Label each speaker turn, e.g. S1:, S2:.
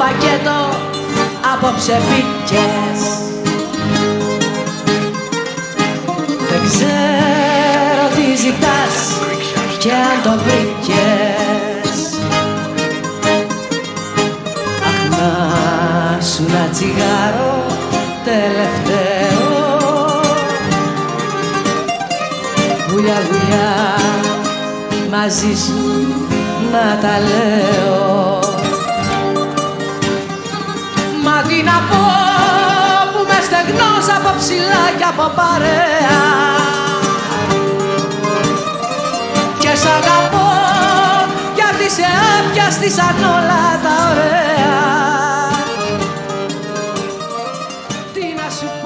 S1: πακέτο απόψε μπήκες. Δεν ξέρω τι ζητάς και αν το βρήκες. Αχ, να σου ένα τσιγάρο τελευταίο, γουλιά γουλιά μαζί σου να τα λέω. Μα τι να πω που με στεγνός από ψηλά κι από παρέα και σ' αγαπώ γιατί σε άπιαστη σαν όλα τα ωραία. Τι να σου πω.